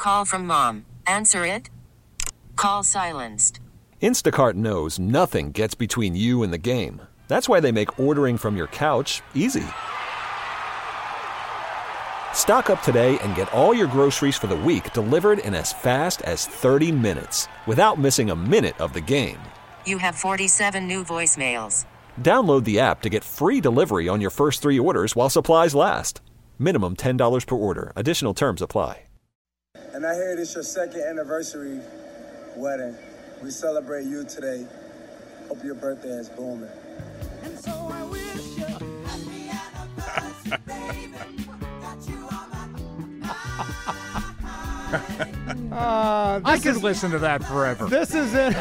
Call from mom. Answer it. Call silenced. Instacart knows nothing gets between you and the game. That's why they make ordering from your couch easy. Stock up today and get all your groceries for the week delivered in as fast as 30 minutes without missing a minute of the game. You have 47 new voicemails. Download the app to get free delivery on your first 3 orders while supplies last. Minimum $10 per order. Additional terms apply. And I hear it's your second anniversary wedding. We celebrate you today. Hope your birthday is booming. And so I wish you happy anniversary, baby. Got you on my I could listen to that forever. This is it.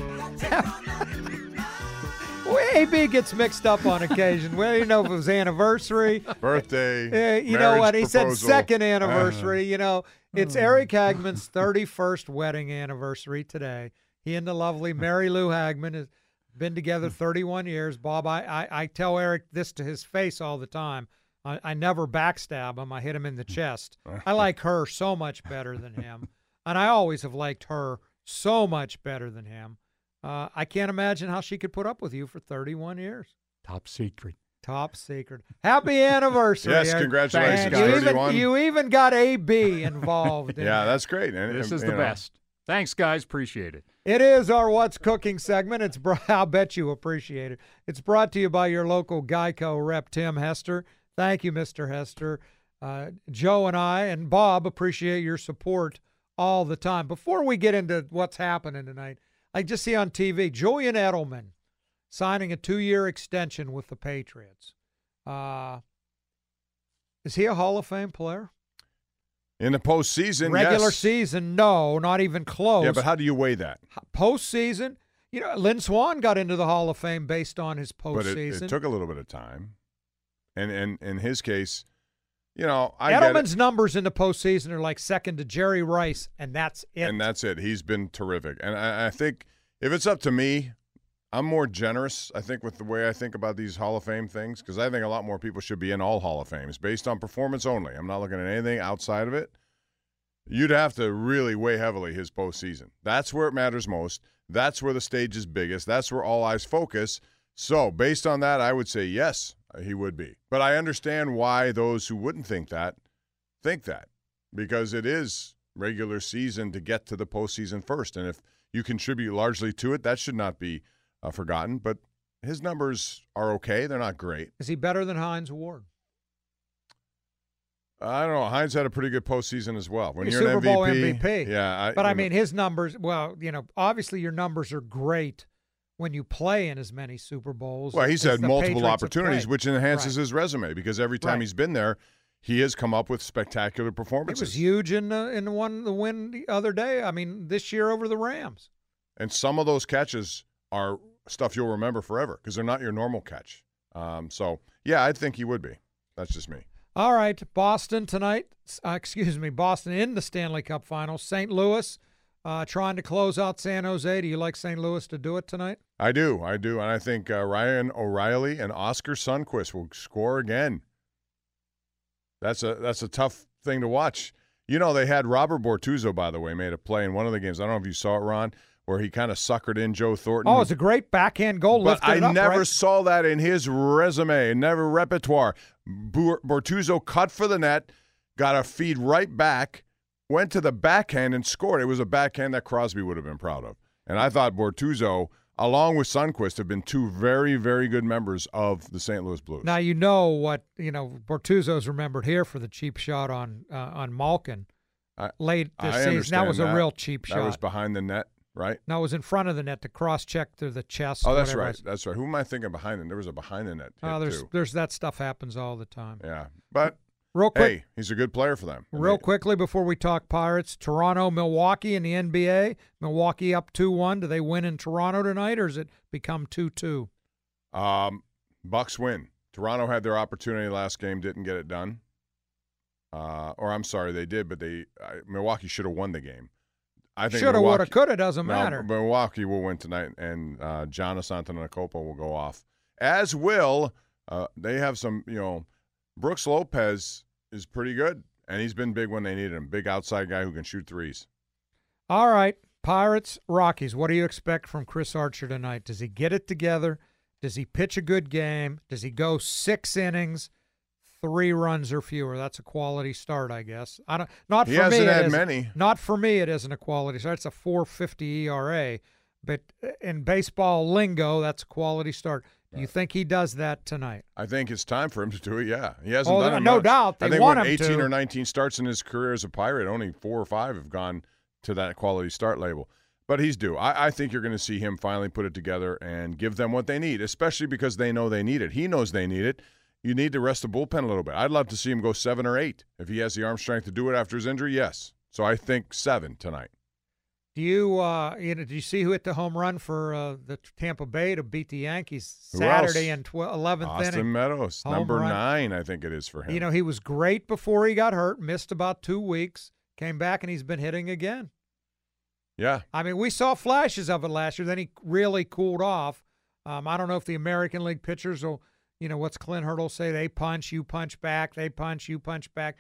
AB gets mixed up on occasion. Well, you know, if it was anniversary. Birthday. You know what? He proposal. said second anniversary. You know, it's Eric Hagman's 31st wedding anniversary today. He and the lovely Mary Lou Hagman has been together 31 years. Bob, I tell Eric this to his face all the time. I never backstab him. I hit him in the chest. I like her so much better than him. And I always have liked her so much better than him. I can't imagine how she could put up with you for 31 years. Top secret. Top secret. Happy anniversary. Yes, Eric. congratulations, And 31. you even got AB involved. Yeah, that's great. And, This is the best. Thanks, guys. Appreciate it. It is our What's Cooking segment. I'll bet you appreciate it. It's brought to you by your local Geico rep, Tim Hester. Thank you, Mr. Hester. Joe and I and Bob appreciate your support all the time. Before we get into what's happening tonight, I just see on TV Julian Edelman signing a 2-year extension with the Patriots. Is he a Hall of Fame player? In the postseason, Regular yes. season, no, not even close. Yeah, but how do you weigh that? Postseason, you know, Lynn Swann got into the Hall of Fame based on his But postseason. it took a little bit of time. And in his case, you know, Edelman's numbers in the postseason are like second to Jerry Rice, and that's it. And that's it. He's been terrific. And I think if it's up to me, I'm more generous, I think, with the way I think about these Hall of Fame things, because I think a lot more people should be in all Hall of Fames based on performance only. I'm not looking at anything outside of it. You'd have to really weigh heavily his postseason. That's where it matters most. That's where the stage is biggest. That's where all eyes focus. So based on that, I would say yes, he would be. But I understand why those who wouldn't think that, because it is regular season to get to the postseason first. And if you contribute largely to it, that should not be forgotten. But his numbers are okay. They're not great. Is he better than Hines Ward? I don't know. Hines had a pretty good postseason as well. When He's you're Super an Bowl MVP, MVP. yeah. But I mean, his numbers. Well, you know, obviously your numbers are great when you play in as many Super Bowls. Well, he's as had the multiple Patriots have opportunities, played. which enhances Right. his resume because every time Right. he's been there, he has come up with spectacular It performances. was huge in the win the other day. I mean, this year over the Rams. And some of those catches are stuff you'll remember forever because they're not your normal catch. So, yeah, I think he would be. That's just me. All right, Boston tonight. Boston in the Stanley Cup Finals. St. Louis trying to close out San Jose. Do you like St. Louis to do it tonight? I do. And I think Ryan O'Reilly and Oscar Sundqvist will score again. That's a tough thing to watch. You know, they had Robert Bortuzzo, by the way, made a play in one of the games. I don't know if you saw it, Ron, where he kind of suckered in Joe Thornton. Oh, it's a great backhand goal. But Lifted it I up, never right? saw that in his resume, never repertoire. Bortuzzo cut for the net, got a feed right back, went to the backhand and scored. It was a backhand that Crosby would have been proud of. And I thought Bortuzzo, along with Sundqvist, have been two very, very good members of the St. Louis Blues. Now you know what Bortuzzo's remembered here for the cheap shot on Malkin late this season. That understand was a real cheap shot. That was behind the net, right? No, it was in front of the net to cross-check through the chest. Oh, that's whatever right. That's right. Who am I thinking behind the net? There was a behind the net hit, too. There's that stuff happens all the time. Yeah, but real quick, hey, he's a good player for them. Real quickly before we talk Pirates, Toronto, Milwaukee in the NBA. Milwaukee up 2-1. Do they win in Toronto tonight, or does it become 2-2? Bucks win. Toronto had their opportunity last game, didn't get it done. Or I'm sorry, they did, but Milwaukee should have won the game. I think shoulda, woulda, coulda, doesn't matter. Milwaukee will win tonight, and Giannis Antetokounmpo will go off. As will they have some. Brooks Lopez is pretty good, And he's been big when they needed him. Big outside guy who can shoot threes. All right, Pirates, Rockies. What do you expect from Chris Archer tonight? Does he get it together? Does he pitch a good game? Does he go 6 innings, 3 runs or fewer? That's a quality start, I guess. He hasn't had many. Not for me. It isn't a quality start. It's a 4.50 ERA, but in baseball lingo, that's a quality start. Do you think he does that tonight? I think it's time for him to do it. Yeah, he hasn't done it no much. doubt. They I think want when him 18 to. or 19 starts in his career as a Pirate, only 4 or 5 have gone to that quality start label. But he's due. I think you're going to see him finally put it together and give them what they need, especially because they know they need it. He knows they need it. You need to rest the bullpen a little bit. I'd love to see him go 7 or 8. If he has the arm strength to do it after his injury, yes. So I think 7 tonight. Do do you see who hit the home run for the Tampa Bay to beat the Yankees Saturday in 11th Austin inning? Meadows, Home number run. 9, I think it is for him. He was great before he got hurt, missed about 2 weeks, came back, and he's been hitting again. Yeah. I mean, we saw flashes of it last year. Then he really cooled off. I don't know if the American League pitchers will, what's Clint Hurdle say? They punch, you punch back. They punch, you punch back.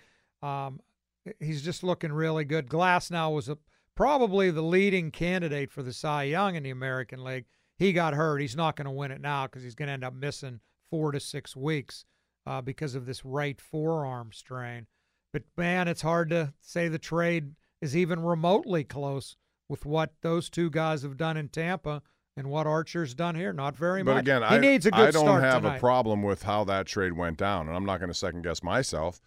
He's just looking really good. Glasnow was probably the leading candidate for the Cy Young in the American League. He got hurt. He's not going to win it now because he's going to end up missing 4 to 6 weeks because of this right forearm strain. But, man, it's hard to say the trade is even remotely close with what those 2 guys have done in Tampa and what Archer's done here. Not very much. But again, he needs a good I don't start have tonight. a problem with how that trade went down, and I'm not going to second guess myself.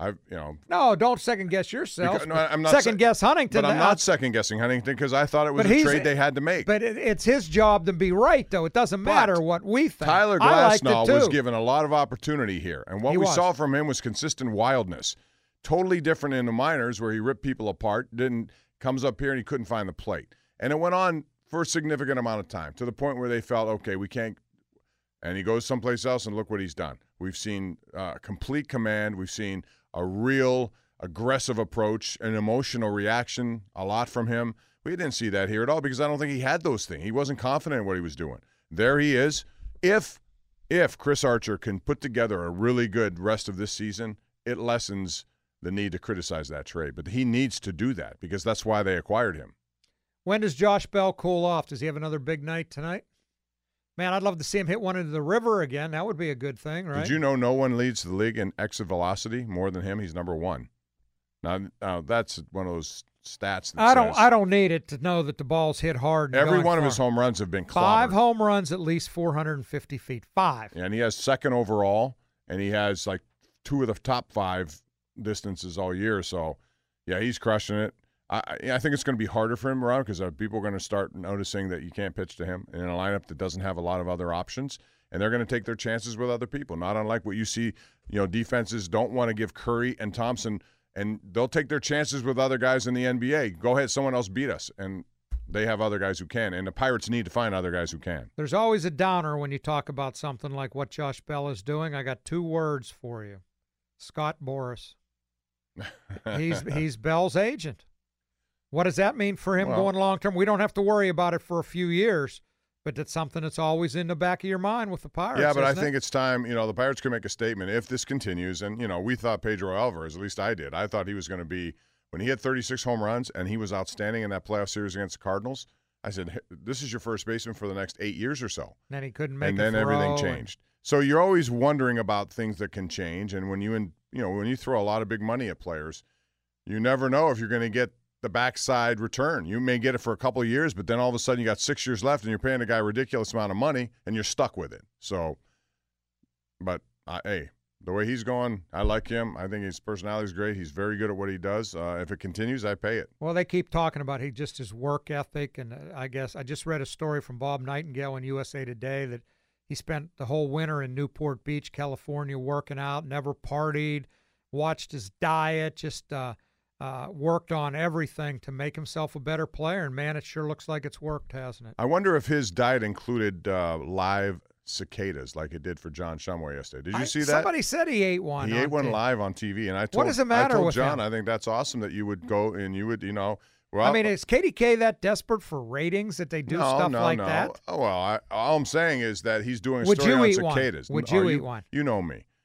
No, don't second guess yourself. Because, no, I'm not second guess Huntington. But I'm not second guessing Huntington because I thought it was But a trade they had to make. But it's his job to be right, though. It doesn't matter what we think. Tyler I liked it Glasnow too. was given a lot of opportunity here, and what we saw from him was consistent wildness. Totally different in the minors where he ripped people apart. Comes up here and he couldn't find the plate, and it went on for a significant amount of time to the point where they felt, okay, we can't. And he goes someplace else, and look what he's done. We've seen complete command. We've seen a real aggressive approach, an emotional reaction, a lot from him. We didn't see that here at all because I don't think he had those things. He wasn't confident in what he was doing. There he is. If Chris Archer can put together a really good rest of this season, it lessens the need to criticize that trade. But he needs to do that because that's why they acquired him. When does Josh Bell cool off? Does he have another big night tonight? Man, I'd love to see him hit one into the river again. That would be a good thing, right? Did you know no one leads the league in exit velocity more than him? He's number 1. Now that's one of those stats that I don't need it to know that the ball's hit hard. And every one far. of his home runs have been clobbered. 5 home runs, at least 450 feet. 5. And he has 2nd overall, and he has like 2 of the top 5 distances all year. So, yeah, he's crushing it. I think it's going to be harder for him around because people are going to start noticing that you can't pitch to him in a lineup that doesn't have a lot of other options, and they're going to take their chances with other people. Not unlike what you see, defenses don't want to give Curry and Thompson, and they'll take their chances with other guys in the NBA. Go ahead, someone else beat us, and they have other guys who can, and the Pirates need to find other guys who can. There's always a downer when you talk about something like what Josh Bell is doing. I got 2 words for you: Scott Boras. He's Bell's agent. What does that mean for him going long term? We don't have to worry about it for a few years, but it's something that's always in the back of your mind with the Pirates. Yeah, but I think it's time, the Pirates can make a statement if this continues. And, we thought Pedro Alvarez, at least I did. I thought he was going to be, when he had 36 home runs and he was outstanding in that playoff series against the Cardinals, I said, this is your first baseman for the next 8 years or so. And then he couldn't make it. And then everything changed. So you're always wondering about things that can change. And when you throw a lot of big money at players, you never know if you're going to get the backside return. You may get it for a couple of years, but then all of a sudden you got 6 years left and you're paying a guy a ridiculous amount of money and you're stuck with it. So, but hey, the way he's going, I like him. I think his personality is great. He's very good at what he does. If it continues, I pay it. Well, they keep talking about just his work ethic, and I guess I just read a story from Bob Nightingale in USA Today that he spent the whole winter in Newport Beach, California, working out, never partied, watched his diet, just worked on everything to make himself a better player, and man, it sure looks like it's worked, hasn't it? I wonder if his diet included live cicadas like it did for John Shumway yesterday. Did you see that? Somebody said he ate one. He ate one live on TV, and I told, what does it matter I told with John, him? I think that's awesome that you would go and you would, well, I mean, is KDK that desperate for ratings that they do stuff like that? Oh, well, all I'm saying is that he's doing a Would story you on eat one? cicadas. Would you eat one? You know me.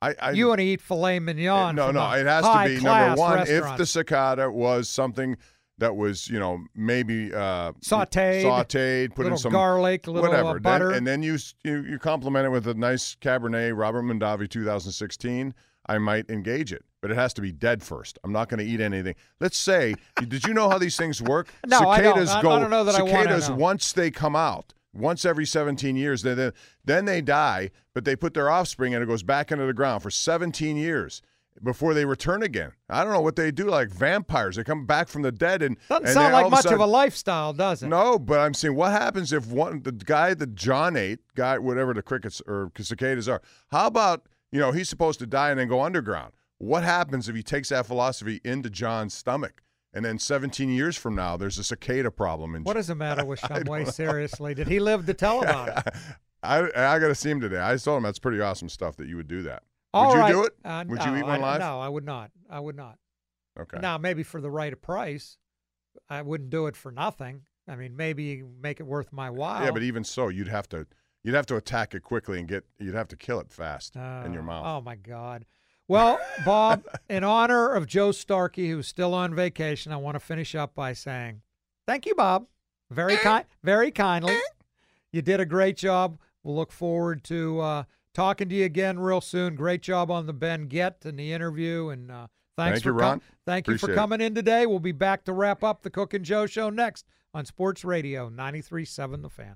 You want to eat filet mignon. No, it has to be number one. If the cicada was something that was, maybe sautéed, put in some garlic, a little whatever, butter, and then you complement it with a nice Cabernet Robert Mondavi 2016. I might engage it, but it has to be dead first. I'm not going to eat anything. Let's say, did you know how these things work? No, cicadas I don't know that cicadas, I want to know. Once they come out, once every 17 years, then they die, but they put their offspring and it goes back into the ground for 17 years before they return again. I don't know what they do, like vampires. They come back from the dead and doesn't sound like much of a lifestyle, does it? No, but I'm saying, what happens if the guy that John ate, whatever the crickets or cicadas are, how about, he's supposed to die and then go underground? What happens if he takes that philosophy into John's stomach? And then 17 years from now, there's a cicada problem. What is the matter with Shumway? Seriously, did he live to tell about it? I got to see him today. I told him that's pretty awesome stuff that you would do that. Would you right. do it? Would you eat one live? No, I would not. I would not. Okay. Now, maybe for the right price, I wouldn't do it for nothing. I mean, maybe make it worth my while. Yeah, but even so, you'd have to attack it quickly and you'd have to kill it fast in your mouth. Oh my God. Well, Bob, in honor of Joe Starkey, who's still on vacation, I want to finish up by saying, thank you, Bob. Very kindly. You did a great job. We'll look forward to talking to you again real soon. Great job on the Ben Gett and the interview. And thank you, Ron. Thank you for coming in today. We'll be back to wrap up the Cook and Joe Show next on Sports Radio 93.7 The Fan.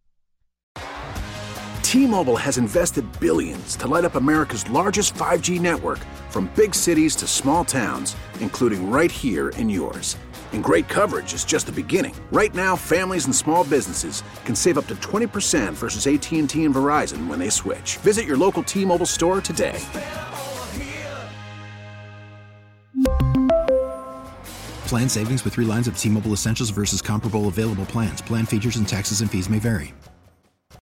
T-Mobile has invested billions to light up America's largest 5G network, from big cities to small towns, including right here in yours. And great coverage is just the beginning. Right now, families and small businesses can save up to 20% versus AT&T and Verizon when they switch. Visit your local T-Mobile store today. Plan savings with 3 lines of T-Mobile Essentials versus comparable available plans. Plan features and taxes and fees may vary.